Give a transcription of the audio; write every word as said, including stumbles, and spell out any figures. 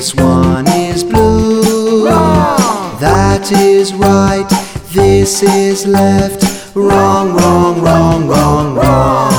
This one is blue. Wrong. That is right. This is left. Wrong, wrong, wrong, wrong, wrong.